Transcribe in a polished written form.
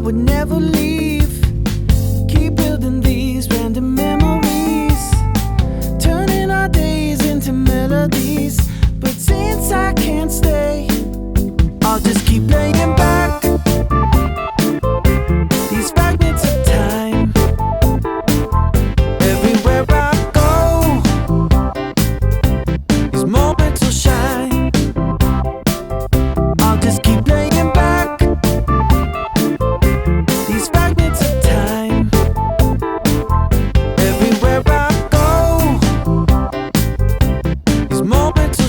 would never leave. Keep building these random memories, turning our days into melodies. But since I can't stay, I'll just keep playing back these fragments of time. Everywhere I go, these moments will shine. I'll just keep playing back these fragments of time. Everywhere I go, these moments will